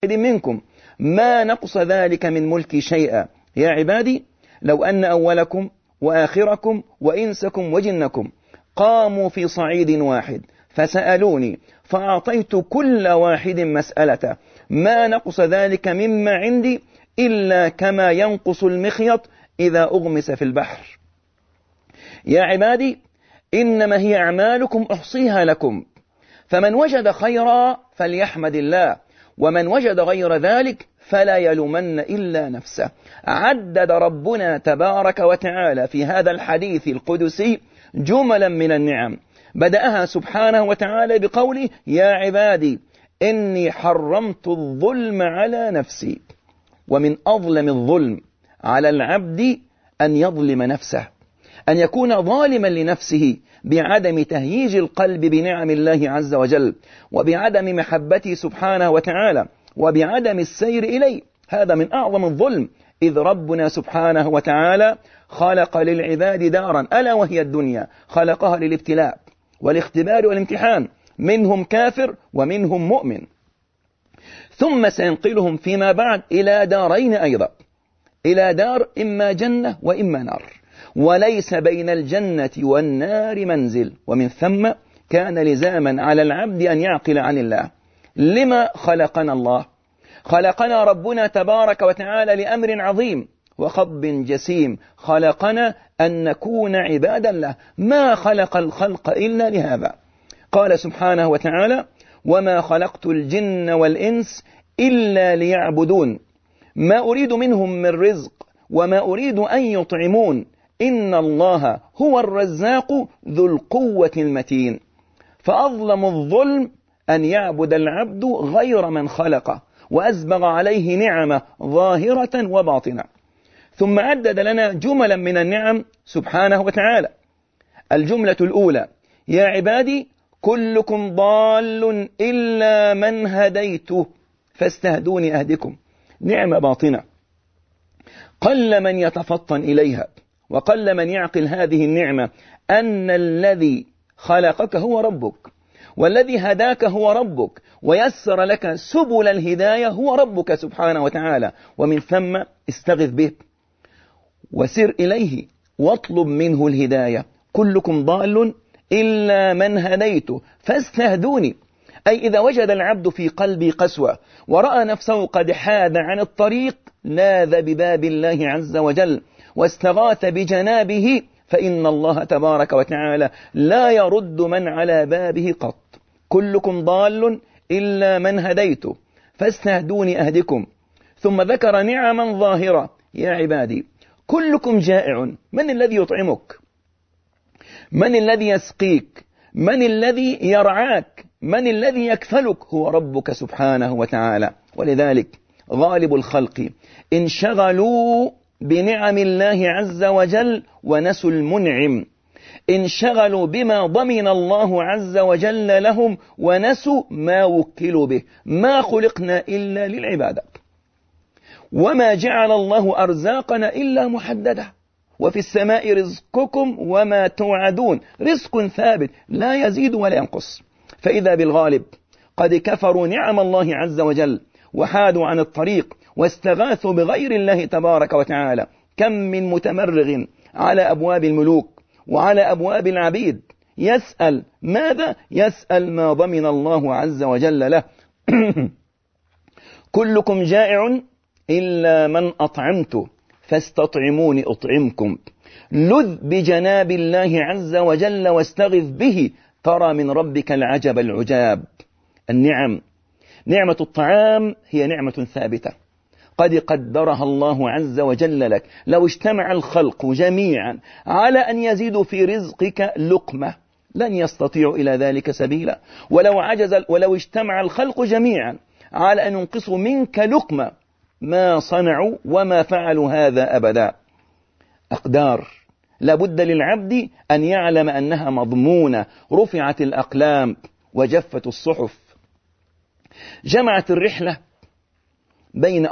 منكم ما نقص ذلك من ملكي شيئا. يا عبادي لو أن أولكم وآخركم وإنسكم وجنكم قاموا في صعيد واحد فسألوني فأعطيت كل واحد مسألة ما نقص ذلك مما عندي إلا كما ينقص المخيط إذا أغمس في البحر. يا عبادي إنما هي أعمالكم أحصيها لكم، فمن وجد خيرا فليحمد الله، ومن وجد غير ذلك فلا يلومن إلا نفسه. عدد ربنا تبارك وتعالى في هذا الحديث القدسي جملا من النعم، بدأها سبحانه وتعالى بقوله يا عبادي إني حرمت الظلم على نفسي. ومن أظلم الظلم على العبد أن يظلم نفسه، أن يكون ظالما لنفسه بعدم تهييج القلب بنعم الله عز وجل، وبعدم محبته سبحانه وتعالى، وبعدم السير إليه. هذا من أعظم الظلم، إذ ربنا سبحانه وتعالى خلق للعباد دارا ألا وهي الدنيا، خلقها للابتلاء والاختبار والامتحان، منهم كافر ومنهم مؤمن، ثم سينقلهم فيما بعد إلى دارين أيضا، إلى دار إما جنة وإما نار، وليس بين الجنة والنار منزل. ومن ثم كان لزاما على العبد أن يعقل عن الله. لما خلقنا الله؟ خلقنا ربنا تبارك وتعالى لأمر عظيم وخطب جسيم، خلقنا أن نكون عبادا له، ما خلق الخلق إلا لهذا. قال سبحانه وتعالى وما خلقت الجن والإنس إلا ليعبدون ما أريد منهم من رزق وما أريد أن يطعمون إن الله هو الرزاق ذو القوة المتين. فأظلم الظلم أن يعبد العبد غير من خلقه وأسبغ عليه نعمة ظاهرة وباطنة. ثم عدد لنا جملا من النعم سبحانه وتعالى. الجملة الأولى يا عبادي كلكم ضال إلا من هديته فاستهدوني أهدكم. نعمة باطنة قل من يتفطن إليها، وقل من يعقل هذه النعمة، أن الذي خلقك هو ربك، والذي هداك هو ربك، ويسر لك سبل الهداية هو ربك سبحانه وتعالى. ومن ثم استغث به وسر إليه واطلب منه الهداية. كلكم ضال إلا من هديته فاستهدوني، أي إذا وجد العبد في قلبي قسوة ورأى نفسه قد حاد عن الطريق لاذ بباب الله عز وجل واستغاث بجنابه، فإن الله تبارك وتعالى لا يرد من على بابه قط. كلكم ضال إلا من هديته فاستهدوني أهدكم. ثم ذكر نعما ظاهرة يا عبادي كلكم جائع، من الذي يطعمك؟ من الذي يسقيك؟ من الذي يرعاك؟ من الذي يكفلك؟ هو ربك سبحانه وتعالى. ولذلك غالب الخلق انشغلوا بنعم الله عز وجل ونسوا المنعم، انشغلوا بما ضمن الله عز وجل لهم ونسوا ما وكلوا به. ما خلقنا إلا للعبادة، وما جعل الله أرزاقنا إلا محددة، وفي السماء رزقكم وما توعدون، رزق ثابت لا يزيد ولا ينقص. فإذا بالغالب قد كفروا نعم الله عز وجل وحادوا عن الطريق واستغاثوا بغير الله تبارك وتعالى. كم من متمرغ على أبواب الملوك وعلى أبواب العبيد يسأل ماذا؟ يسأل ما ضمن الله عز وجل له. كلكم جائع إلا من أطعمته فاستطعموني أطعمكم. لذ بجناب الله عز وجل واستغث به ترى من ربك العجب العجاب. النعم، نعمة الطعام هي نعمة ثابتة قد قدرها الله عز وجل لك. لو اجتمع الخلق جميعا على أن يزيدوا في رزقك لقمة لن يستطيعوا إلى ذلك سبيلا. ولو اجتمع الخلق جميعا على أن ينقصوا منك لقمة ما صنعوا وما فعلوا هذا أبدا. أقدار لابد للعبد أن يعلم أنها مضمونة، رفعت الأقلام وجفت الصحف. جمعت الرحلة بين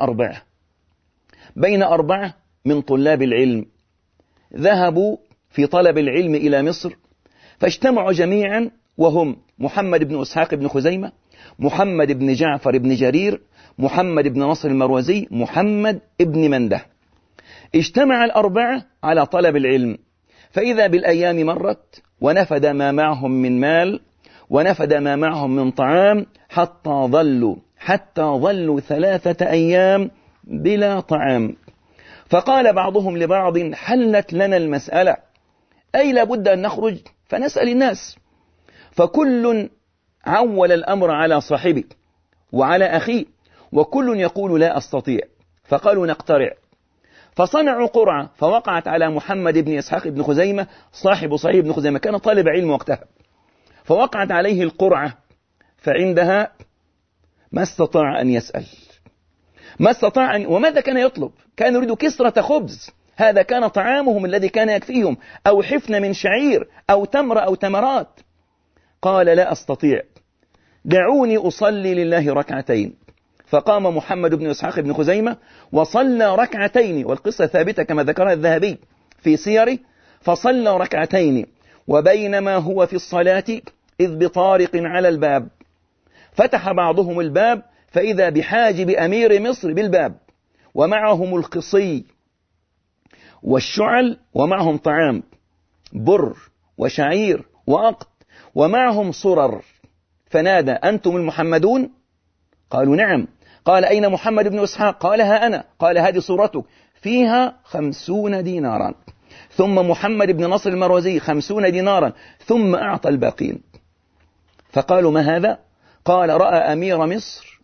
أربعة من طلاب العلم ذهبوا في طلب العلم إلى مصر، فاجتمعوا جميعا، وهم محمد بن إسحاق بن خزيمة، محمد بن جعفر بن جرير، محمد بن نصر المروزي، محمد بن منده. اجتمع الأربعة على طلب العلم، فإذا بالأيام مرت ونفد ما معهم من مال ونفد ما معهم من طعام حتى ظلوا 3 أيام بلا طعام. فقال بعضهم لبعض: حلت لنا المسألة، أي لابد أن نخرج فنسأل الناس. فكل عول الأمر على صاحبه وعلى أخيه، وكل يقول لا أستطيع. فقالوا: نقترع. فصنعوا قرعة، فوقعت على محمد بن إسحاق بن خزيمة صاحب صحيح بن خزيمة، كان طالب علم وقتها، فوقعت عليه القرعة، فعندها ما استطاع أن يسأل، وماذا كان يطلب؟ كان يريد كسرة خبز، هذا كان طعامهم الذي كان يكفيهم، أو حفن من شعير أو تمر أو تمرات. قال: لا أستطيع، دعوني أصلي لله ركعتين. فقام محمد بن إسحاق بن خزيمة وصلى ركعتين، والقصة ثابتة كما ذكرها الذهبي في سيره، فصلى ركعتين. وبينما هو في الصلاة إذ بطارق على الباب، فتح بعضهم الباب فإذا بحاجب أمير مصر بالباب، ومعهم القصي والشعل، ومعهم طعام بر وشعير وأقط، ومعهم صرر. فنادى: أنتم المحمدون؟ قالوا: نعم. قال: أين محمد بن إسحاق؟ قال: ها أنا. قال: هذه صورتك، فيها 50 دينارا. ثم محمد بن نصر المروزي 50 دينارا، ثم أعطى الباقين. فقالوا: ما هذا؟ قال: رأى أمير مصر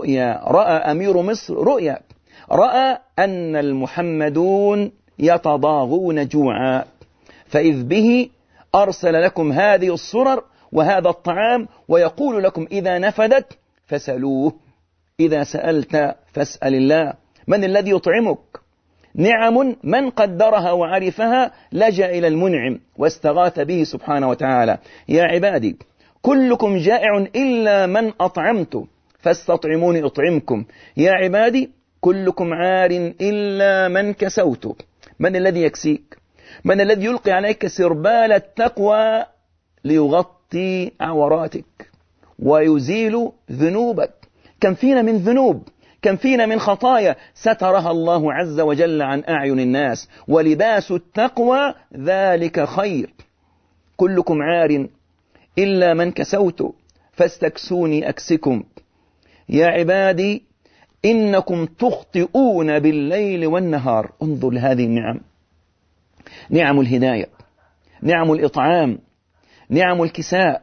رؤيا، رأى أن المحمدون يتضاغون جوعا، فإذ به أرسل لكم هذه الصرر وهذا الطعام، ويقول لكم إذا نفدت فسألوه، إذا سألت فاسأل الله. من الذي يطعمك؟ نعم من قدرها وعرفها لجأ إلى المنعم واستغاث به سبحانه وتعالى. يا عبادي كلكم جائع إلا من أطعمت فاستطعموني أطعمكم. يا عبادي كلكم عار إلا من كسوت. من الذي يكسيك؟ من الذي يلقي عليك سربال التقوى ليغطي عوراتك ويزيل ذنوبك؟ كم فينا من ذنوب، كم فينا من خطايا سترها الله عز وجل عن أعين الناس، ولباس التقوى ذلك خير. كلكم عار إلا من كسوت فاستكسوني أكسكم. يا عبادي إنكم تخطئون بالليل والنهار. انظر لهذه النعم، نعم الهداية، نعم الإطعام، نعم الكساء،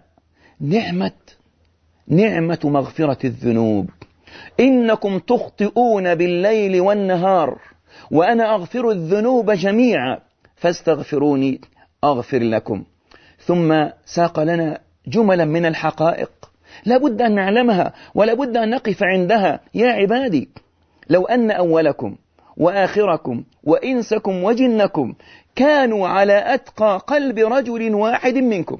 نعمة مغفرة الذنوب. إنكم تخطئون بالليل والنهار وأنا أغفر الذنوب جميعا فاستغفروني أغفر لكم. ثم ساق لنا جملا من الحقائق لا بد أن نعلمها ولا بد أن نقف عندها. يا عبادي لو أن أولكم وآخركم وإنسكم وجنكم كانوا على أتقى قلب رجل واحد منكم،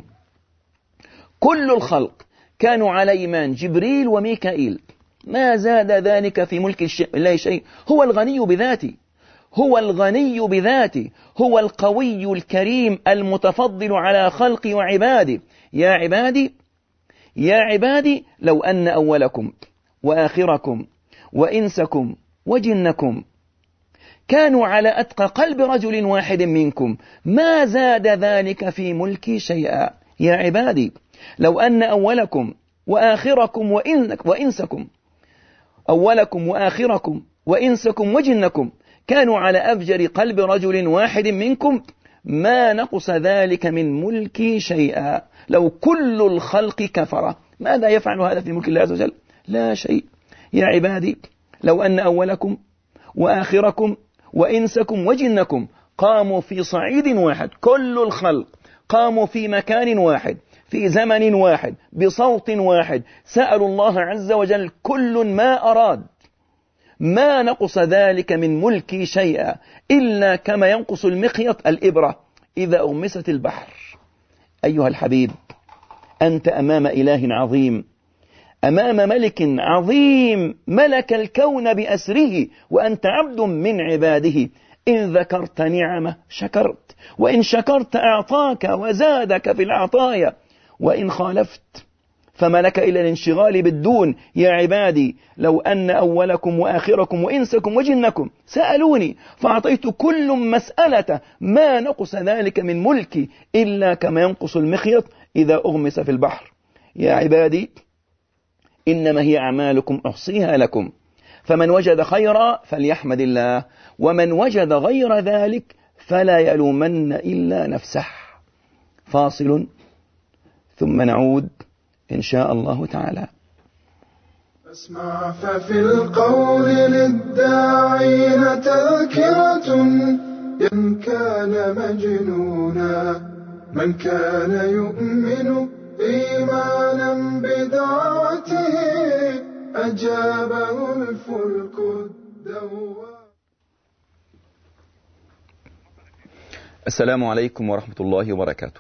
كل الخلق كانوا على إيمان جبريل وميكائيل، ما زاد ذلك في ملك الله شيء. هو الغني بذاته، هو الغني بذاته، هو القوي الكريم المتفضل على خلقه وعباده. يا عبادي، يا عبادي لو أن أولكم وآخركم وإنسكم وجنكم كانوا على أتقى قلب رجل واحد منكم ما زاد ذلك في ملكي شيئا. يا عبادي لو أن أولكم وآخركم وإنسكم، أولكم وآخركم وإنسكم وجنكم كانوا على أفجر قلب رجل واحد منكم ما نقص ذلك من ملكي شيئا. لو كل الخلق كفر ماذا يفعل هذا في ملك الله عز وجل؟ لا شيء. يا عبادي لو أن أولكم وآخركم وإنسكم وجنكم قاموا في صعيد واحد، كل الخلق قاموا في مكان واحد في زمن واحد بصوت واحد، سألوا الله عز وجل كل ما أراد، ما نقص ذلك من ملكي شيئا إلا كما ينقص المخيط الإبرة إذا أغمست البحر. أيها الحبيب أنت أمام إله عظيم، أمام ملك عظيم ملك الكون بأسره، وأنت عبد من عباده. إن ذكرت نعمة شكرت، وإن شكرت أعطاك وزادك في العطايا، وإن خالفت فما لك إلا الانشغال بالدون. يا عبادي لو أن أولكم وآخركم وإنسكم وجنكم سألوني فأعطيت كل مسألة ما نقص ذلك من ملكي إلا كما ينقص المخيط إذا أغمس في البحر. يا عبادي إنما هي أعمالكم أحصيها لكم، فمن وجد خيرا فليحمد الله، ومن وجد غير ذلك فلا يلومن إلا نفسه. فاصل ثم نعود إن شاء الله تعالى. اسمع ففي القول للداعين تذكرة، إن كان مجنونا من كان يؤمن إيمانا بدعوته أجابه الفلك الدوام. السلام عليكم ورحمة الله وبركاته.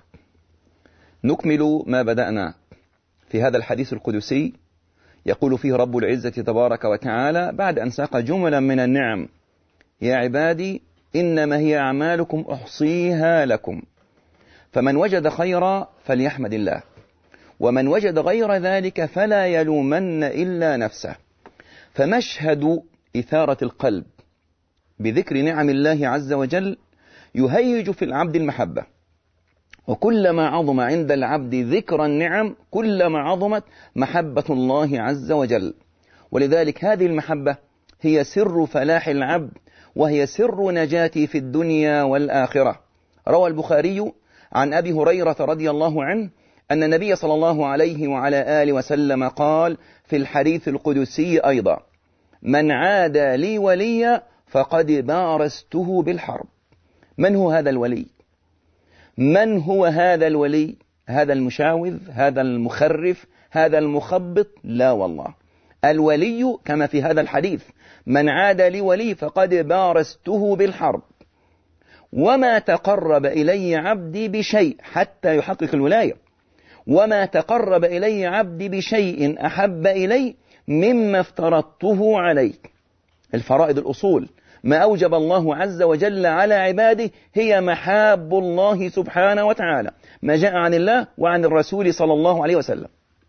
نكمل ما بدأنا في هذا الحديث القدسي، يقول فيه رب العزة تبارك وتعالى بعد أن ساق جملا من النعم: يا عبادي إنما هي أعمالكم أحصيها لكم، فمن وجد خيرا فليحمد الله، ومن وجد غير ذلك فلا يلومن إلا نفسه. فمشهد إثارة القلب بذكر نعم الله عز وجل يهيج في العبد المحبة، وكلما عظم عند العبد ذكر النعم كلما عظمت محبة الله عز وجل. ولذلك هذه المحبة هي سر فلاح العبد، وهي سر نجاته في الدنيا والآخرة. روى البخاري عن أبي هريرة رضي الله عنه أن النبي صلى الله عليه وعلى آله وسلم قال في الحديث القدسي أيضا: من عادى لي وليا فقد بارزته بالحرب. من هو هذا الولي؟ من هو هذا الولي؟ هذا المشاوذ؟ هذا المخرف؟ هذا المخبط؟ لا والله، الولي كما في هذا الحديث: من عاد لي ولي فقد بارزته بالحرب، وما تقرب إلي عبدي بشيء حتى يحقق الولاية، وما تقرب إلي عبدي بشيء أحب إلي مما افترضته عليه. الفرائض، الأصول، ما أوجب الله عز وجل على عباده هي محاب الله سبحانه وتعالى، ما جاء عن الله وعن الرسول صلى الله عليه وسلم.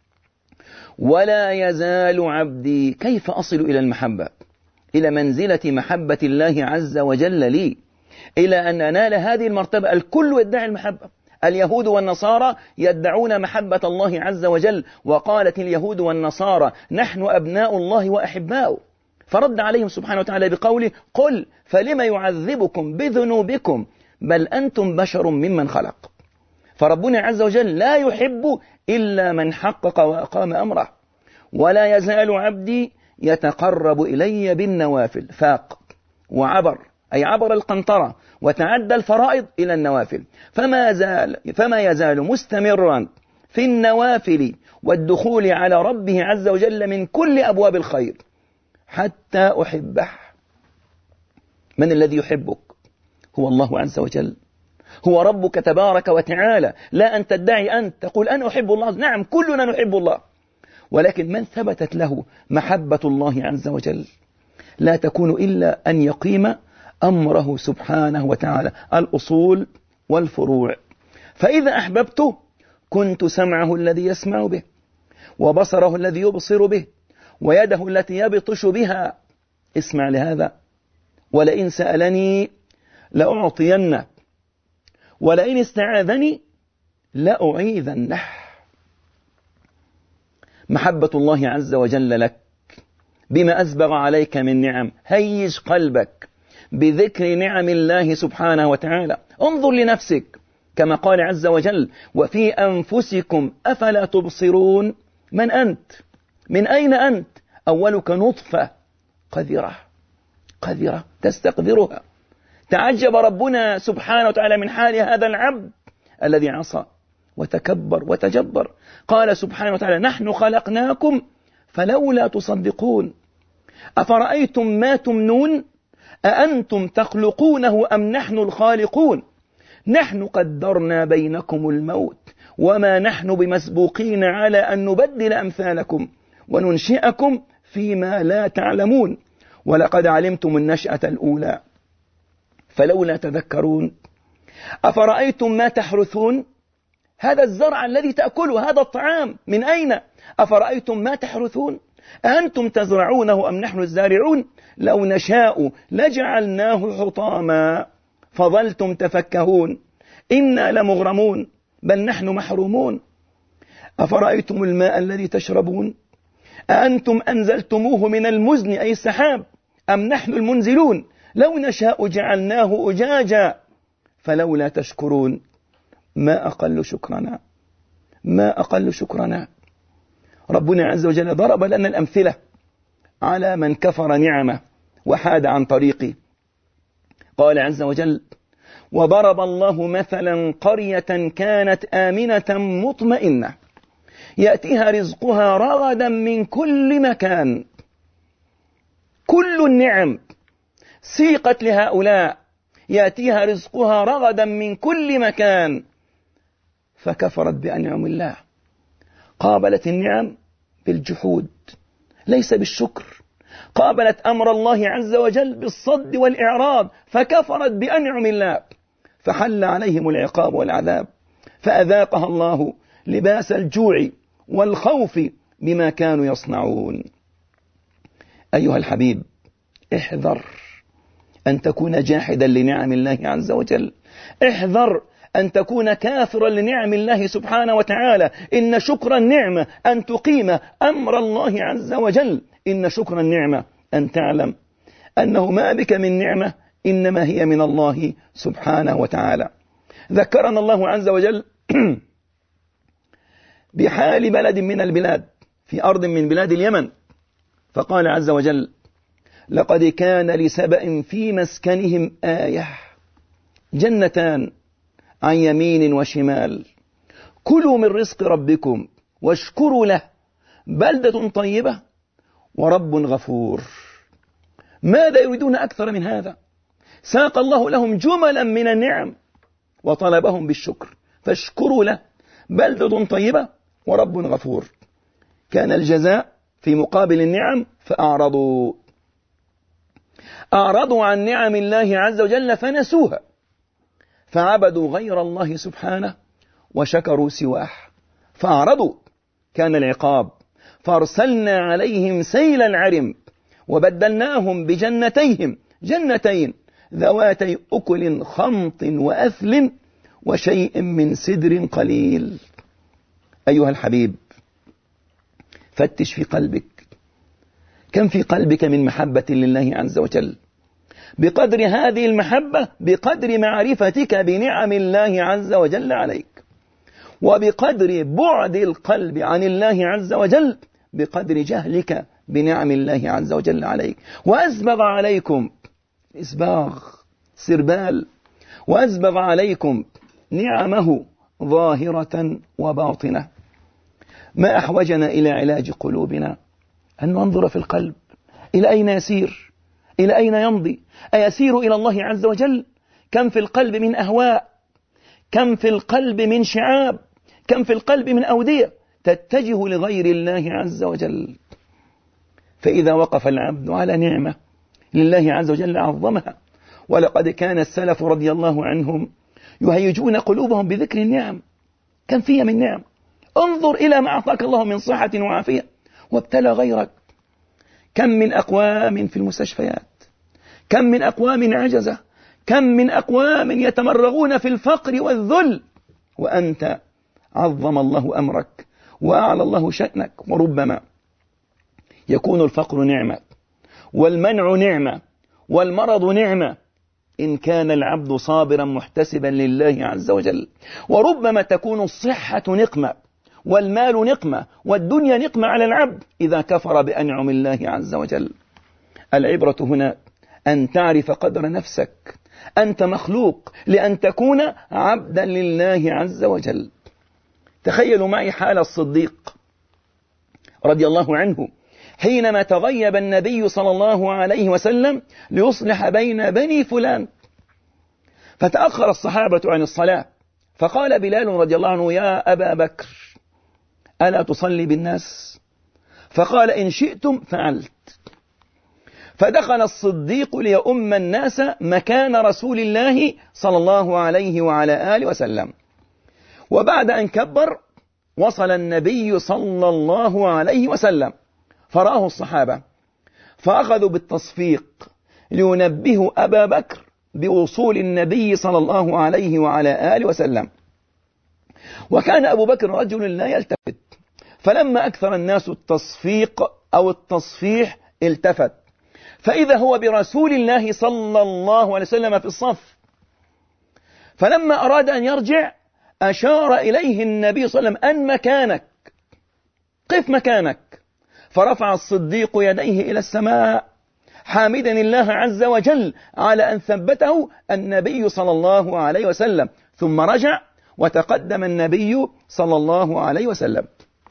ولا يزال عبدي، كيف أصل إلى المحبة؟ إلى منزلة محبة الله عز وجل لي، إلى أن أنال هذه المرتبة. الكل يدعي المحبة، اليهود والنصارى يدعون محبة الله عز وجل، وقالت اليهود والنصارى نحن أبناء الله وأحباؤه، فرد عليهم سبحانه وتعالى بقوله: قل فلم يعذبكم بذنوبكم بل أنتم بشر ممن خلق. فربنا عز وجل لا يحب إلا من حقق وأقام أمره. ولا يزال عبدي يتقرب إلي بالنوافل، فاق وعبر، أي عبر القنطرة وتعدى الفرائض إلى النوافل، فما يزال مستمرا في النوافل والدخول على ربه عز وجل من كل أبواب الخير حتى أحبه. من الذي يحبك؟ هو الله عز وجل، هو ربك تبارك وتعالى. لا أن تدعي أنت تقول أنا أحب الله، نعم كلنا نحب الله، ولكن من ثبتت له محبة الله عز وجل لا تكون إلا أن يقيم أمره سبحانه وتعالى، الأصول والفروع. فإذا أحببته كنت سمعه الذي يسمع به، وبصره الذي يبصر به، ويده التي يبطش بها. اسمع لهذا: ولئن سألني لأعطينه، ولئن استعاذني لأعيذنه. محبة الله عز وجل لك بما أسبغ عليك من نعم، هيج قلبك بذكر نعم الله سبحانه وتعالى. انظر لنفسك كما قال عز وجل: وفي أنفسكم أفلا تبصرون. من أنت؟ من أين أنت؟ أولك نطفة قذرة تستقذرها. تعجب ربنا سبحانه وتعالى من حال هذا العبد الذي عصى وتكبر وتجبر. قال سبحانه وتعالى: نحن خلقناكم فلولا تصدقون، أفرأيتم ما تمنون، أأنتم تخلقونه أم نحن الخالقون، نحن قدرنا بينكم الموت وما نحن بمسبوقين على أن نبدل أمثالكم وننشئكم فيما لا تعلمون، ولقد علمتم النشأة الأولى فلولا تذكرون. أفرأيتم ما تحرثون، هذا الزرع الذي تأكله، هذا الطعام من أين؟ أفرأيتم ما تحرثون أأنتم تزرعونه أم نحن الزارعون لو نشاء لجعلناه حطاما فظلتم تفكهون إنا لمغرمون بل نحن محرومون أفرأيتم الماء الذي تشربون أأنتم أنزلتموه من المزن أي السحاب أم نحن المنزلون لو نشاء جعلناه أجاجا فلولا تشكرون ما أقل شكرنا ما أقل شكرنا. ربنا عز وجل ضرب لنا الأمثلة على من كفر نعمه وحاد عن طريقه. قال عز وجل وضرب الله مثلا قرية كانت آمنة مطمئنة يأتيها رزقها رغدا من كل مكان. كل النعم سيقت لهؤلاء يأتيها رزقها رغدا من كل مكان فكفرت بأنعم الله. قابلت النعم بالجحود ليس بالشكر. قابلت أمر الله عز وجل بالصد والإعراض فكفرت بأنعم الله فحل عليهم العقاب والعذاب فأذاقها الله لباس الجوع والخوف بما كانوا يصنعون. أيها الحبيب احذر أن تكون جاحدا لنعم الله عز وجل. احذر أن تكون كافرا لنعم الله سبحانه وتعالى. إن شكر النعمة أن تقيم أمر الله عز وجل. إن شكر النعمة أن تعلم أنه ما بك من نعمة إنما هي من الله سبحانه وتعالى. ذكرنا الله عز وجل بحال بلد من البلاد في أرض من بلاد اليمن فقال عز وجل لقد كان لسبأ في مسكنهم آية جنتان عن يمين وشمال كلوا من رزق ربكم واشكروا له بلدة طيبة ورب غفور. ماذا يريدون أكثر من هذا؟ ساق الله لهم جملا من النعم وطلبهم بالشكر فاشكروا له بلدة طيبة ورب غفور. كان الجزاء في مقابل النعم فأعرضوا عن نعم الله عز وجل فنسوها فعبدوا غير الله سبحانه وشكروا سواه فأعرضوا. كان العقاب فارسلنا عليهم سيل العرم وبدلناهم بجنتيهم جنتين ذواتي أكل خمط وأثل وشيء من سدر قليل. أيها الحبيب فتش في قلبك كم في قلبك من محبة لله عز وجل. بقدر هذه المحبة بقدر معرفتك بنعم الله عز وجل عليك وبقدر بعد القلب عن الله عز وجل بقدر جهلك بنعم الله عز وجل عليك. وأسبغ عليكم إسباغ سربال وأسبغ عليكم نعمه ظاهرة وباطنة. ما أحوجنا إلى علاج قلوبنا أن ننظر في القلب إلى أين يسير إلى أين يمضي. أيسير إلى الله عز وجل؟ كم في القلب من أهواء كم في القلب من شعاب كم في القلب من أودية تتجه لغير الله عز وجل. فإذا وقف العبد على نعمة لله عز وجل عظمها. ولقد كان السلف رضي الله عنهم يهيجون قلوبهم بذكر النعم. كم فيها من نعم. انظر إلى ما أعطاك الله من صحة وعافية وابتلى غيرك. كم من أقوام في المستشفيات كم من أقوام عجزة كم من أقوام يتمرغون في الفقر والذل وأنت عظم الله أمرك وأعلى الله شأنك. وربما يكون الفقر نعمة والمنع نعمة والمرض نعمة إن كان العبد صابرا محتسبا لله عز وجل. وربما تكون الصحة نقمة والمال نقمة والدنيا نقمة على العبد إذا كفر بأنعم الله عز وجل. العبرة هنا أن تعرف قدر نفسك. أنت مخلوق لأن تكون عبدا لله عز وجل. تخيلوا معي حال الصديق رضي الله عنه حينما تغيب النبي صلى الله عليه وسلم ليصلح بين بني فلان فتأخر الصحابة عن الصلاة فقال بلال رضي الله عنه يا أبا بكر ألا تصلي بالناس؟ فقال إن شئتم فعلت. فدخل الصديق ليؤم الناس مكان رسول الله صلى الله عليه وعلى آله وسلم. وبعد أن كبر وصل النبي صلى الله عليه وسلم فرآه الصحابة، فأخذوا بالتصفيق لينبهوا أبا بكر بوصول النبي صلى الله عليه وعلى آله وسلم. وكان أبو بكر رجل لا يلتفت، فلما أكثر الناس التصفيق أو التصفيح التفت، فإذا هو برسول الله صلى الله عليه وسلم في الصف. فلما أراد أن يرجع أشار إليه النبي صلى الله عليه وسلم أن مكانك، قف مكانك. فرفع الصديق يديه إلى السماء حامدا الله عز وجل على أن ثبته النبي صلى الله عليه وسلم، ثم رجع وتقدم النبي صلى الله عليه وسلم.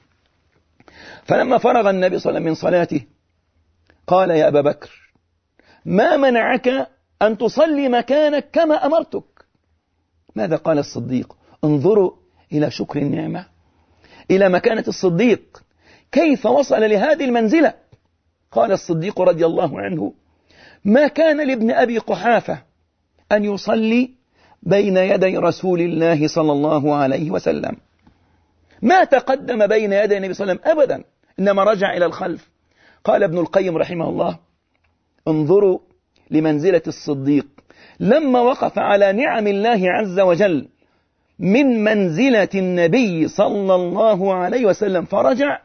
فلما فرغ النبي صلى الله عليه وسلم من صلاته قال: يا أبا بكر، ما منعك أن تصلي مكانك كما أمرتك؟ ماذا قال الصديق؟ انظروا إلى شكر النعمة، إلى مكانة الصديق، كيف وصل لهذه المنزلة. قال الصديق رضي الله عنه: ما كان لابن أبي قحافة أن يصلي بين يدي رسول الله صلى الله عليه وسلم، ما تقدم بين يدي النبي صلى الله عليه وسلم أبدا، إنما رجع إلى الخلف. قال ابن القيم رحمه الله: انظروا لمنزلة الصديق لما وقف على نعم الله عز وجل من منزلة النبي صلى الله عليه وسلم فرجع،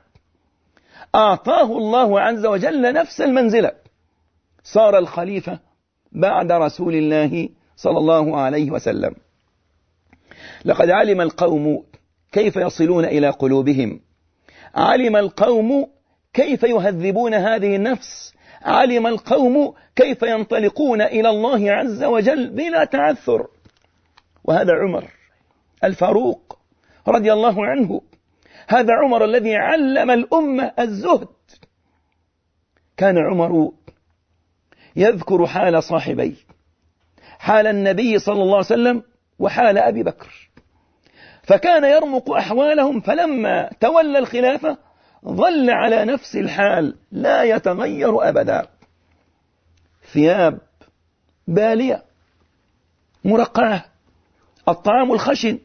أعطاه الله عز وجل نفس المنزلة، صار الخليفة بعد رسول الله صلى الله عليه وسلم. لقد علم القوم كيف يصلون إلى قلوبهم، علم القوم كيف يهذبون هذه النفس، علم القوم كيف ينطلقون إلى الله عز وجل بلا تعثر. وهذا عمر الفاروق رضي الله عنه، هذا عمر الذي علم الأمة الزهد. كان عمر يذكر حال صاحبيه، حال النبي صلى الله عليه وسلم وحال أبي بكر، فكان يرمق أحوالهم، فلما تولى الخلافة ظل على نفس الحال لا يتغير أبدا، ثياب بالية مرقعة، الطعام الخشن.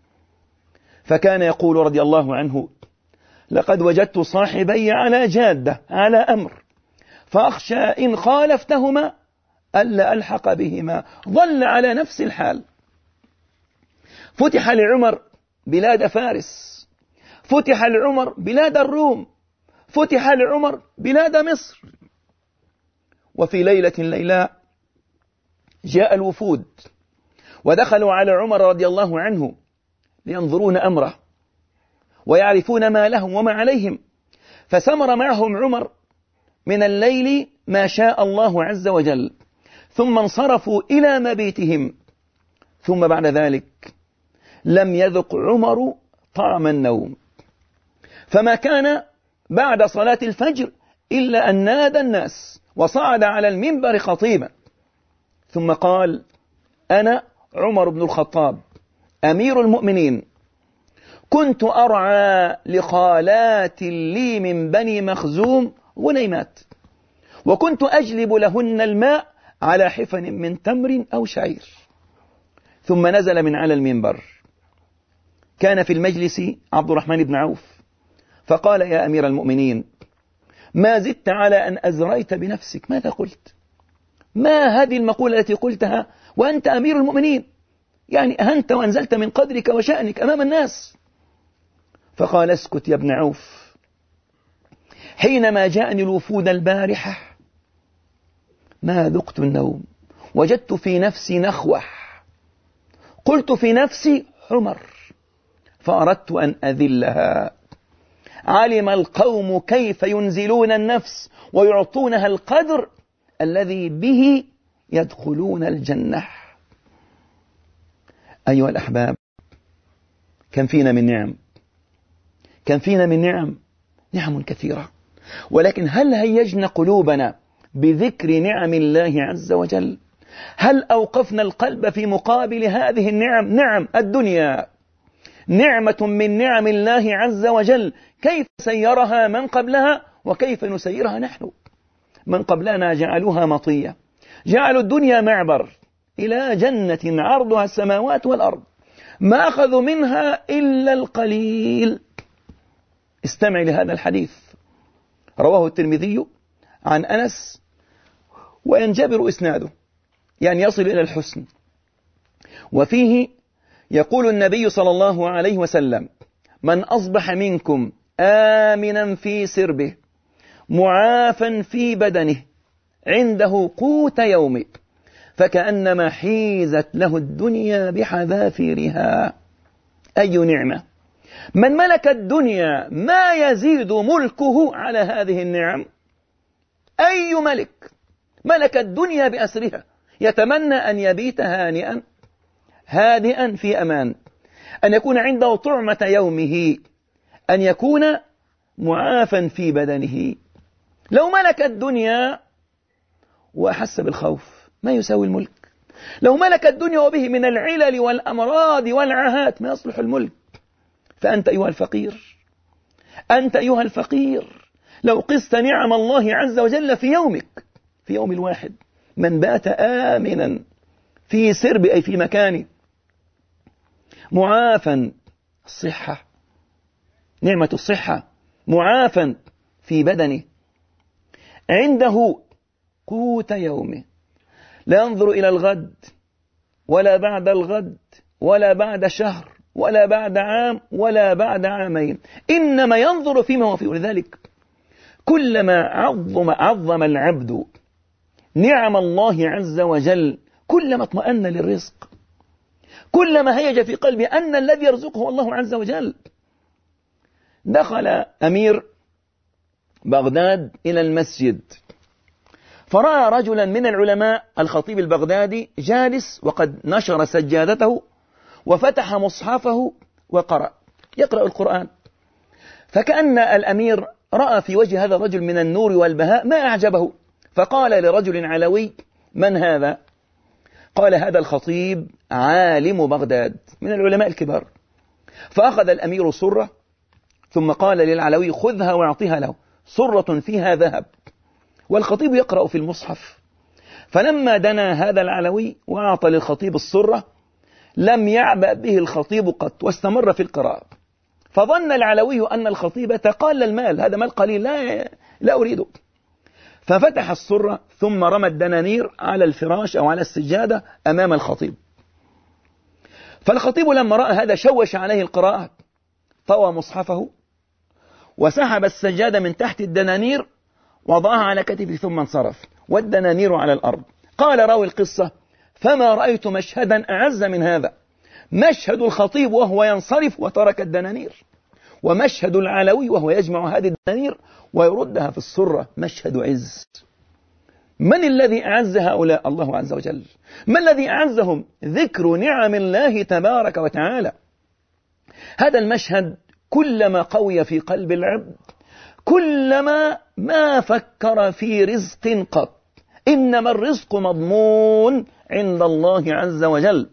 فكان يقول رضي الله عنه: لقد وجدت صاحبي على جادة، على أمر، فأخشى إن خالفتهما ألا ألحق بهما. ظل على نفس الحال. فتح لعمر بلاد فارس، فتح لعمر بلاد الروم، فتح لعمر بلاد مصر. وفي ليلة ليلاء جاء الوفود ودخلوا على عمر رضي الله عنه لينظرون أمره ويعرفون ما لهم وما عليهم، فسمر معهم عمر من الليل ما شاء الله عز وجل، ثم انصرفوا إلى مبيتهم. ثم بعد ذلك لم يذق عمر طعم النوم، فما كان بعد صلاة الفجر إلا أن نادى الناس وصعد على المنبر خطيبا، ثم قال: أنا عمر بن الخطاب أمير المؤمنين، كنت أرعى لخالات لي من بني مخزوم غنيمات، وكنت أجلب لهن الماء على حفن من تمر أو شعير. ثم نزل من على المنبر. كان في المجلس عبد الرحمن بن عوف، فقال: يا أمير المؤمنين، ما زدت على أن أزريت بنفسك، ماذا قلت؟ ما هذه المقولة التي قلتها وأنت أمير المؤمنين؟ يعني أهنت وأنزلت من قدرك وشأنك أمام الناس. فقال: اسكت يا ابن عوف، حينما جاءني الوفود البارحة ما ذقت النوم، وجدت في نفسي نخوة، قلت في نفسي حمر، فأردت أن أذلها. علم القوم كيف ينزلون النفس ويعطونها القدر الذي به يدخلون الجنة. أيها الأحباب، كم فينا من نعم، كم فينا من نعم كثيرة، ولكن هل هيجنا قلوبنا بذكر نعم الله عز وجل؟ هل أوقفنا القلب في مقابل هذه النعم؟ نعم الدنيا نعمة من نعم الله عز وجل، كيف سيرها من قبلها وكيف نسيرها نحن؟ من قبلنا جعلوها مطية، جعلوا الدنيا معبر إلى جنة عرضها السماوات والأرض، ما أخذوا منها إلا القليل. استمع لهذا الحديث، رواه الترمذي عن أنس وينجبر إسناده، يعني يصل إلى الحسن. وفيه يقول النبي صلى الله عليه وسلم: من أصبح منكم آمنا في سربه معافا في بدنه عنده قوت يومه فكأنما حيزت له الدنيا بحذافيرها. أي نعمة! من ملك الدنيا ما يزيد ملكه على هذه النعم. أي ملك ملك الدنيا بأسرها يتمنى أن يبيت هانئا هادئا في أمان، أن يكون عنده طعمة يومه، أن يكون معافا في بدنه. لو ملك الدنيا وأحس بالخوف ما يساوي الملك. لو ملك الدنيا وبه من العلل والأمراض والعاهات ما يصلح الملك. فأنت أيها الفقير، أنت أيها الفقير، لو قست نعم الله عز وجل في يومك، في يوم الواحد، من بات آمنا في سرب أي في مكانه، معافا، الصحة، نعمة الصحة، معافا في بدنه، عنده قوت يومه، لا ينظر إلى الغد ولا بعد الغد ولا بعد شهر ولا بعد عام ولا بعد عامين، إنما ينظر فيما هو فيه. لذلك كلما عظم العبد نعم الله عز وجل كلما اطمأن للرزق، كلما هيج في قلبه أن الذي يرزقه هو الله عز وجل. دخل أمير بغداد إلى المسجد فرأى رجلا من العلماء الخطيب البغدادي جالس وقد نشر سجادته وفتح مصحفه وقرأ، يقرأ القرآن. فكأن الأمير رأى في وجه هذا الرجل من النور والبهاء ما أعجبه، فقال لرجل علوي: من هذا؟ قال: هذا الخطيب عالم بغداد من العلماء الكبار. فأخذ الأمير صرة ثم قال للعلوي: خذها واعطيها له، صرة فيها ذهب. والخطيب يقرأ في المصحف. فلما دنا هذا العلوي وأعطى للخطيب الصرة لم يعبأ به الخطيب قط واستمر في القراءة. فظن العلوي أن الخطيب تقال المال، هذا مال قليل لا أريده. ففتح الصرة ثم رمى الدنانير على الفراش أو على السجادة أمام الخطيب. فالخطيب لما رأى هذا شوش عليه القراءة، طوى مصحفه وسحب السجادة من تحت الدنانير وضعها على كتفه ثم انصرف والدنانير على الأرض. قال راوي القصة: فما رأيت مشهدا أعز من هذا، مشهد الخطيب وهو ينصرف وترك الدنانير، ومشهد العلوي وهو يجمع هذه الدنانير ويردها في الصرة، مشهد عز. من الذي أعز هؤلاء؟ الله عز وجل. ما الذي أعزهم؟ ذكر نعم الله تبارك وتعالى. هذا المشهد كلما قوي في قلب العبد كلما ما فكر في رزق قط، إنما الرزق مضمون عند الله عز وجل.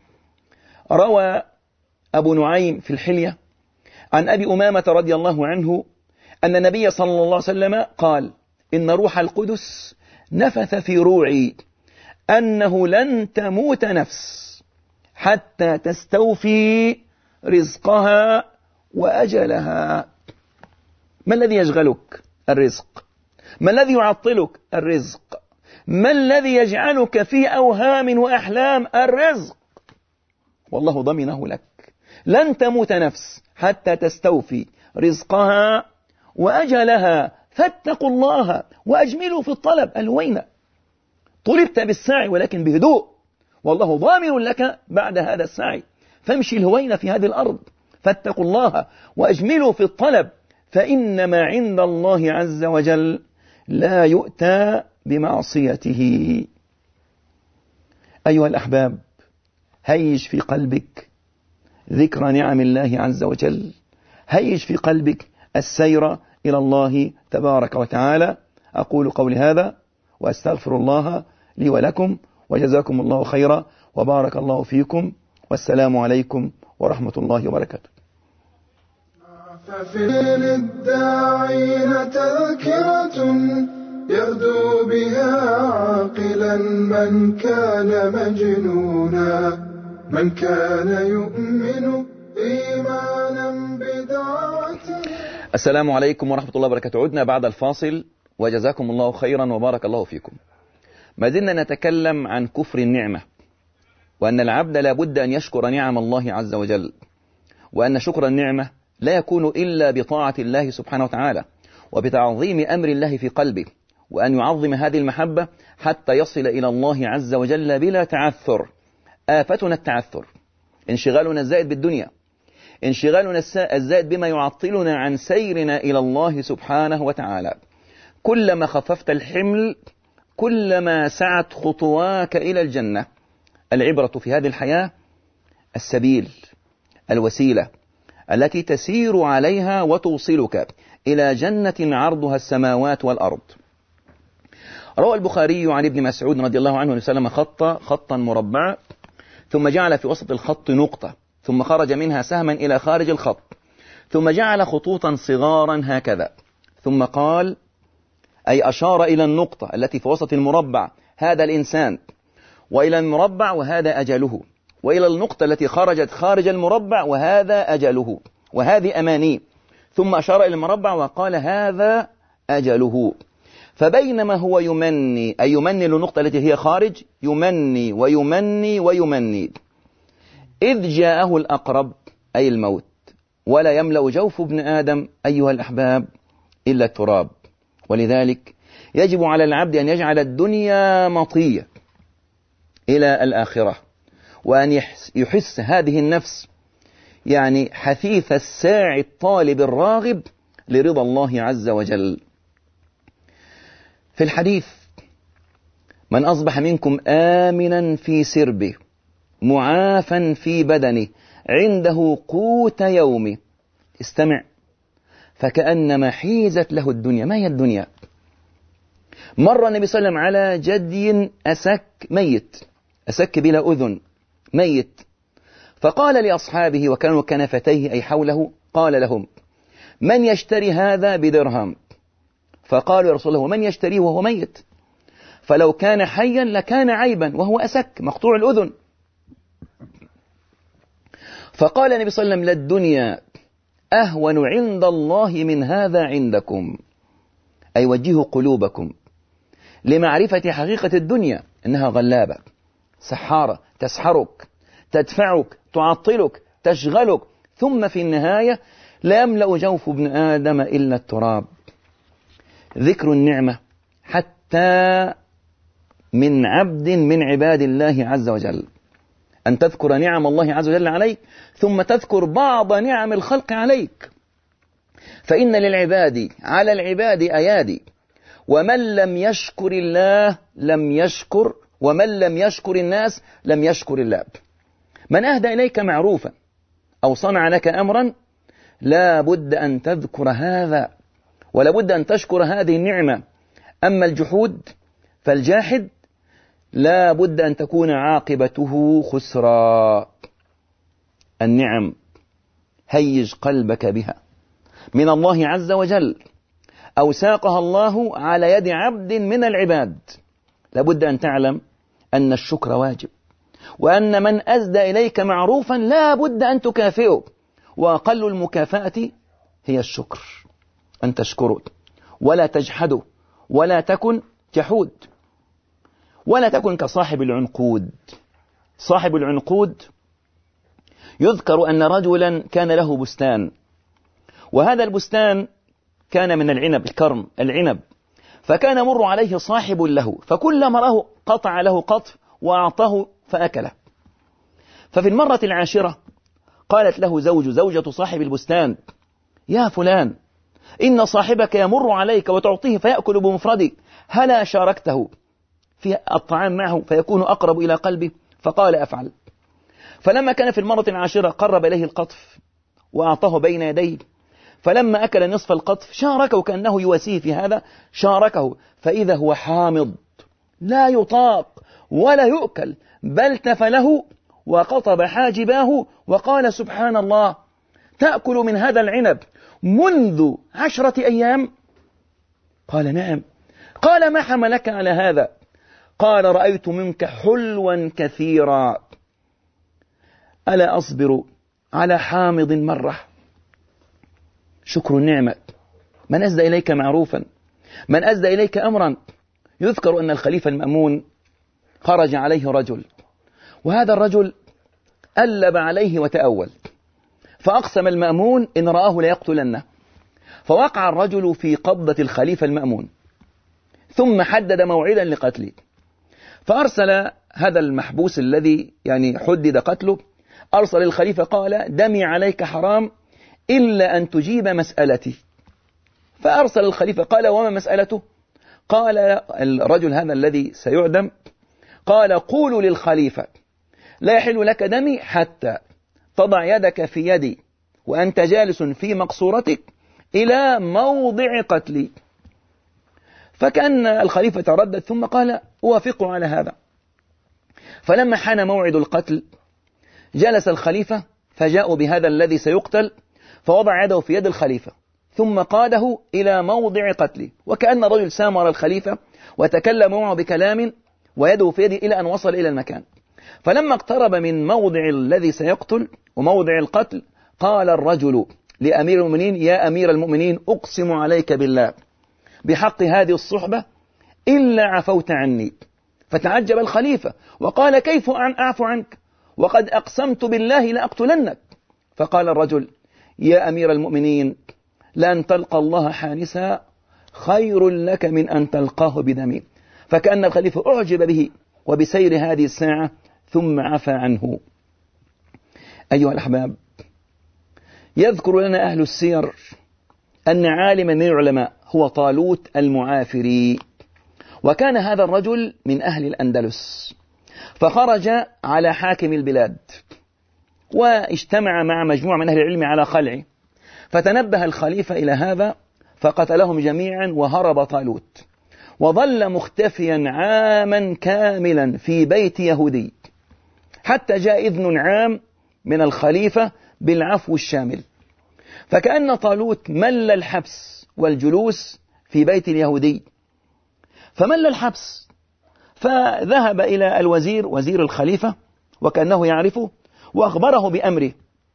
روى أبو نعيم في الحلية عن أبي أمامة رضي الله عنه أن النبي صلى الله عليه وسلم قال: إن روح القدس نفث في روعي أنه لن تموت نفس حتى تستوفي رزقها وأجلها. ما الذي يشغلك؟ الرزق. ما الذي يعطلك؟ الرزق. ما الذي يجعلك في أوهام وأحلام؟ الرزق. والله ضمنه لك. لن تموت نفس حتى تستوفي رزقها وأجلها، فاتقوا الله وأجملوا في الطلب. الوين طلبت بالسعي ولكن بهدوء، والله ضامن لك بعد هذا السعي، فامشي الهوين في هذه الأرض. فاتقوا الله وأجملوا في الطلب، فإنما عند الله عز وجل لا يؤتى بمعصيته. أيها الأحباب، هيج في قلبك ذكر نعم الله عز وجل، هيج في قلبك السير إلى الله تبارك وتعالى. أقول قولي هذا وأستغفر الله لي ولكم، وجزاكم الله خيرا وبارك الله فيكم، والسلام عليكم ورحمة الله وبركاته. ففي للداعين تذكرة يغدو بها عاقلا من كان مجنونا، من كان يؤمن إيمانا بدعوة. السلام عليكم ورحمة الله وبركاته. عدنا بعد الفاصل وجزاكم الله خيرا وبارك الله فيكم. ما زلنا نتكلم عن كفر النعمة، وأن العبد لا بد أن يشكر نعم الله عز وجل، وأن شكر النعمة لا يكون إلا بطاعة الله سبحانه وتعالى وبتعظيم أمر الله في قلبه، وأن يعظم هذه المحبة حتى يصل إلى الله عز وجل بلا تعثر. آفتنا التعثر، انشغالنا الزائد بالدنيا، انشغالنا الزائد بما يعطلنا عن سيرنا إلى الله سبحانه وتعالى. كلما خففت الحمل كلما سعت خطواك إلى الجنة. العبرة في هذه الحياة السبيل، الوسيلة التي تسير عليها وتوصلك إلى جنة عرضها السماوات والأرض. روى البخاري عن ابن مسعود رضي الله عنه وسلم خطا مربعا، ثم جعل في وسط الخط نقطة، ثم خرج منها سهما إلى خارج الخط، ثم جعل خطوطا صغارا هكذا، ثم قال، أي أشار إلى النقطة التي في وسط المربع هذا الإنسان، وإلى المربع وهذا أجله، وإلى النقطة التي خرجت خارج المربع وهذا أجله وهذه أماني، ثم أشار إلى المربع وقال هذا أجله. فبينما هو يمني، أي يمني للنقطة التي هي خارج، يمني ويمني ويمني، إذ جاءه الأقرب أي الموت، ولا يملأ جوف ابن آدم أيها الأحباب إلا التراب. ولذلك يجب على العبد أن يجعل الدنيا مطية إلى الآخرة، وأن يحس هذه النفس يعني حثيث الساعي الطالب الراغب لرضا الله عز وجل. في الحديث: من أصبح منكم آمنا في سربه معافا في بدنه عنده قوت يومه، استمع، فكأنما حيزت له الدنيا. ما هي الدنيا؟ مر النبي صلى الله عليه وسلم على جدي أسك ميت، أسك بلا أذن ميت، فقال لأصحابه وكانوا كنفتيه أي حوله، قال لهم: من يشتري هذا بدرهم؟ فقالوا: يا رسول الله ومن يشتريه وهو ميت؟ فلو كان حيا لكان عيبا وهو أسك مقطوع الأذن. فقال النبي صلى الله عليه وسلم: للدنيا أهون عند الله من هذا عندكم، أي وجهوا قلوبكم لمعرفة حقيقة الدنيا، إنها غلابة سحارة، تسحرك، تدفعك، تعطلك، تشغلك، ثم في النهاية لا يملأ جوف ابن آدم إلا التراب. ذكر النعمة حتى من عبد من عباد الله عز وجل، أن تذكر نعم الله عز وجل عليك، ثم تذكر بعض نعم الخلق عليك، فإن للعباد على العباد أيادي، ومن لم يشكر الله لم يشكر، ومن لم يشكر الناس لم يشكر الله. من أهدى إليك معروفا أو صنع لك أمرا لا بد أن تذكر هذا، ولا بد أن تشكر هذه النعمة. أما الجحود فالجاحد لا بد أن تكون عاقبته خسرا. النعم هيج قلبك بها من الله عز وجل، أو ساقها الله على يد عبد من العباد. لابد أن تعلم أن الشكر واجب، وأن من أسدى إليك معروفا لا بد أن تكافئه، وأقل المكافأة هي الشكر، أن تشكره ولا تجحده، ولا تكن جحود، ولا تكن كصاحب العنقود. صاحب العنقود يذكر أن رجلا كان له بستان، وهذا البستان كان من العنب، الكرم العنب، فكان مر عليه صاحب له، فكلما راه قطع له قطف وأعطاه فأكله. ففي المرة العاشرة قالت له زوجة صاحب البستان: يا فلان، إن صاحبك يمر عليك وتعطيه فيأكل بمفرده، هلا شاركته في الطعام معه فيكون أقرب إلى قلبه؟ فقال: أفعل. فلما كان في المرة العاشرة قرب إليه القطف وأعطاه بين يديه، فلما أكل نصف القطف شاركه كأنه يواسيه في هذا، شاركه، فإذا هو حامض لا يطاق ولا يؤكل، بل تفله وقطب حاجباه وقال: سبحان الله، تأكل من هذا العنب منذ 10 أيام؟ قال: نعم. قال: ما حملك على هذا؟ قال: رأيت منك حلوا كثيرا، ألا أصبر على حامض مرة؟ شكر النعمة. من أسدى إليك معروفا، من أسدى إليك أمرا. يذكر أن الخليفة المأمون خرج عليه رجل، وهذا الرجل ألب عليه وتأول، فأقسم المأمون إن رآه ليقتلنه، فوقع الرجل في قبضة الخليفة المأمون، ثم حدد موعدا لقتله، فأرسل هذا المحبوس الذي حدد قتله، أرسل الخليفة قال: دمي عليك حرام إلا أن تجيب مسألتي. فأرسل الخليفة قال: وما مسألته؟ قال الرجل هذا الذي سيعدم، قال: قولوا للخليفة لا يحل لك دمي حتى تضع يدك في يدي وأنت جالس في مقصورتك إلى موضع قتلي. فكأن الخليفة تردد ثم قال: أوافقه على هذا. فلما حان موعد القتل جلس الخليفة، فجاءوا بهذا الذي سيقتل، فوضع يده في يد الخليفة ثم قاده إلى موضع قتله، وكأن رجل سامر الخليفة وتكلم معه بكلام ويده في يده إلى أن وصل إلى المكان. فلما اقترب من موضع الذي سيقتل وموضع القتل قال الرجل لأمير المؤمنين: يا أمير المؤمنين، أقسم عليك بالله بحق هذه الصحبة إلا عفوت عني. فتعجب الخليفة وقال: كيف أعفو عنك وقد أقسمت بالله لأقتلنك؟ فقال الرجل: يا أمير المؤمنين، لأن تلقى الله حانسا خير لك من أن تلقاه بدمي. فكأن الخليفة أعجب به وبسير هذه الساعة ثم عفى عنه. أيها الأحباب، يذكر لنا أهل السير أن عالما من العلماء هو طالوت المعافري، وكان هذا الرجل من أهل الأندلس، فخرج على حاكم البلاد واجتمع مع مجموعة من أهل العلم على خلعه، فتنبه الخليفة إلى هذا فقتلهم جميعا وهرب طالوت، وظل مختفيا عاما كاملا في بيت يهودي، حتى جاء إذن عام من الخليفة بالعفو الشامل. فكأن طالوت مل الحبس والجلوس في بيت اليهودي، فمل الحبس، فذهب إلى الوزير، وزير الخليفة، وكأنه يعرفه، وأخبره بأمره،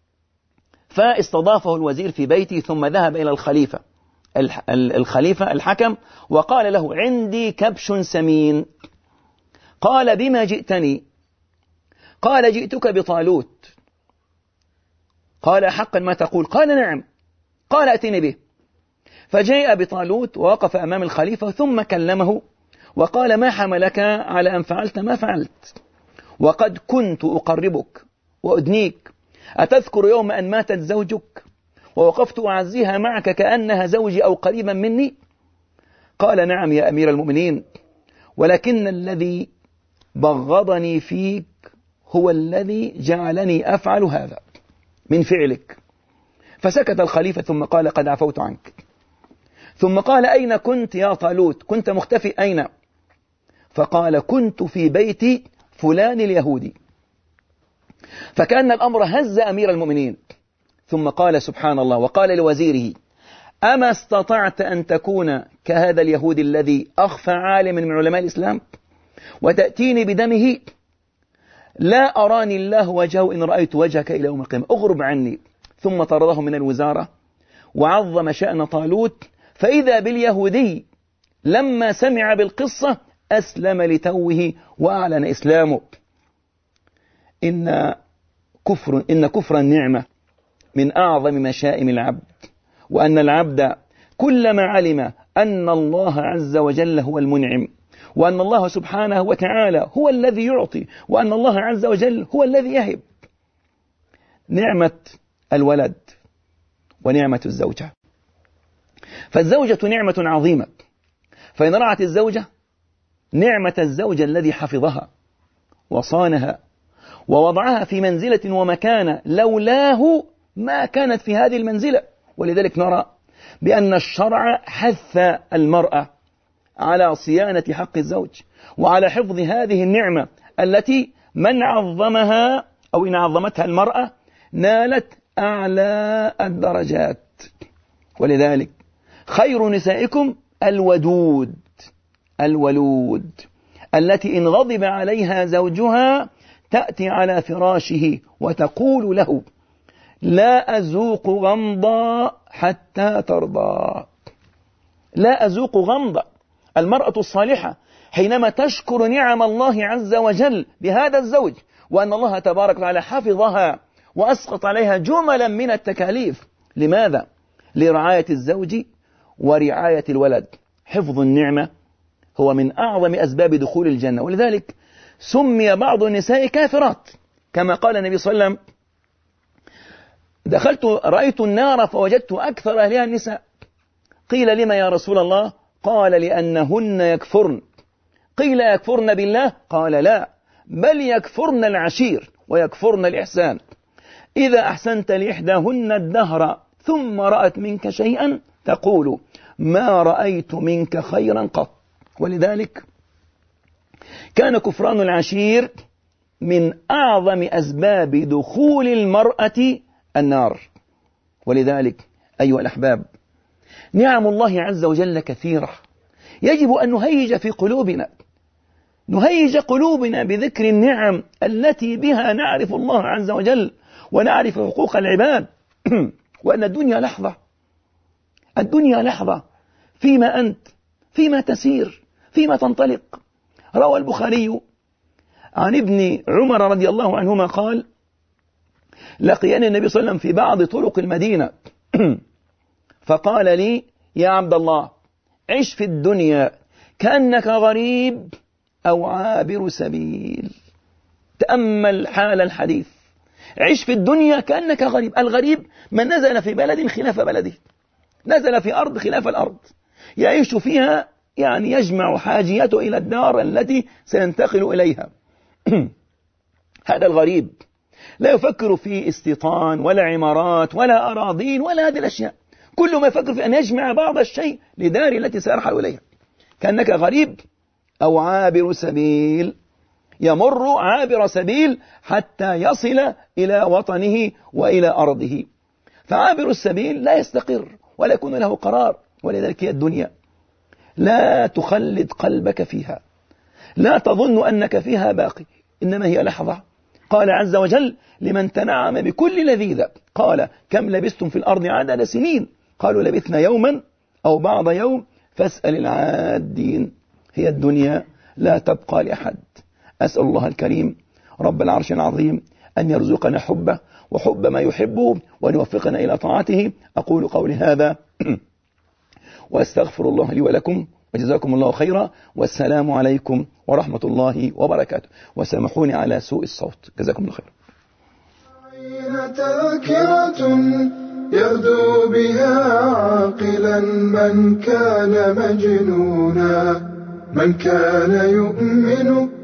فاستضافه الوزير في بيته، ثم ذهب إلى الخليفة الحكم وقال له: عندي كبش سمين. قال: بما جئتني؟ قال: جئتك بطالوت. قال: حقا ما تقول؟ قال: نعم. قال: أتني به. فجاء بطالوت ووقف أمام الخليفة ثم كلمه وقال: ما حملك على أن فعلت ما فعلت؟ وقد كنت أقربك وأدنيك. أتذكر يوم أن ماتت زوجك ووقفت أعزيها معك كأنها زوجي أو قريبا مني؟ قال: نعم يا أمير المؤمنين، ولكن الذي بغضني فيك هو الذي جعلني أفعل هذا من فعلك. فسكت الخليفة ثم قال: قد عفوت عنك. ثم قال: أين كنت يا طالوت؟ كنت مختفي أين؟ فقال: كنت في بيت فلان اليهودي. فكأن الأمر هز أمير المؤمنين، ثم قال: سبحان الله، وقال لوزيره: أما استطعت أن تكون كهذا اليهودي الذي أخفى عالم من علماء الإسلام وتأتيني بدمه؟ لا أراني الله وجهه إن رأيت وجهك إلى يوم القيامة، أغرب عني. ثم طرده من الوزارة وعظم شأن طالوت، فإذا باليهودي لما سمع بالقصة أسلم لتوه وأعلن إسلامه. إن كفر النعمة من أعظم مشائم العبد، وأن العبد كلما علم أن الله عز وجل هو المنعم، وأن الله سبحانه وتعالى هو الذي يعطي، وأن الله عز وجل هو الذي يهب، نعمة الولد ونعمة الزوجة. فالزوجة نعمة عظيمة، فإن رعت الزوجة نعمة الزوج الذي حفظها وصانها ووضعها في منزلة ومكانة لولاه ما كانت في هذه المنزلة. ولذلك نرى بأن الشرع حث المرأة على صيانة حق الزوج وعلى حفظ هذه النعمة التي من عظمها أو إن عظمتها المرأة نالت أعلى الدرجات. ولذلك خير نسائكم الولود التي إن غضب عليها زوجها تأتي على فراشه وتقول له: لا أذوق غمضا حتى ترضى. لا أذوق غمضا. المرأة الصالحة حينما تشكر نعم الله عز وجل بهذا الزوج، وأن الله تبارك وتعالى حفظها وأسقط عليها جملا من التكاليف. لماذا؟ لرعاية الزوج ورعاية الولد. حفظ النعمة هو من أعظم أسباب دخول الجنة، ولذلك سمي بعض النساء كافرات، كما قال النبي صلى الله عليه وسلم: رأيت النار فوجدت أكثر أهلها النساء. قيل: لما يا رسول الله؟ قال: لأنهن يكفرن. قيل: يكفرن بالله؟ قال: لا، بل يكفرن العشير ويكفرن الإحسان. إذا أحسنت لإحداهن الدهر ثم رأت منك شيئا تقول: ما رأيت منك خيرا قط. ولذلك كان كفران العشير من أعظم أسباب دخول المرأة النار. ولذلك أيها الأحباب، نعم الله عز وجل كثيرة، يجب أن نهيج قلوبنا بذكر النعم التي بها نعرف الله عز وجل ونعرف حقوق العباد. وأن الدنيا لحظة فيما أنت، فيما تسير، فيما تنطلق. روى البخاري عن ابن عمر رضي الله عنهما قال: لقيني النبي صلى الله عليه وسلم في بعض طرق المدينة فقال لي: يا عبد الله، عش في الدنيا كأنك غريب أو عابر سبيل. تأمل حال الحديث. عش في الدنيا كأنك غريب. الغريب من نزل في بلد خلاف بلده، نزل في أرض خلاف الأرض، يعيش فيها، يعني يجمع حاجيته إلى الدار التي سينتقل إليها. هذا الغريب لا يفكر في استيطان ولا عمارات ولا أراضين ولا هذه الأشياء، كل ما يفكر في أن يجمع بعض الشيء لدار التي سيرحل إليها. كأنك غريب أو عابر سبيل، يمر عابر سبيل حتى يصل إلى وطنه وإلى أرضه. فعابر السبيل لا يستقر ولا يكون له قرار. ولذلك هي الدنيا، لا تخلد قلبك فيها، لا تظن أنك فيها باقي، إنما هي لحظة. قال عز وجل: لمن تنعم بكل لذيذة. قال: كم لبثتم في الأرض عدد سنين؟ قالوا: لبثنا يوما أو بعض يوم فاسأل العادين. هي الدنيا لا تبقى لأحد. أسأل الله الكريم رب العرش العظيم أن يرزقنا حبه وحب ما يحبه وأن يوفقنا إلى طاعته. أقول قولي هذا وأستغفر الله لي ولكم، وجزاكم الله خيرا، والسلام عليكم ورحمة الله وبركاته. وسامحوني على سوء الصوت، جزاكم الله خيرا. تذكرة يغدو بها عاقلا من كان مجنونا، من كان يؤمن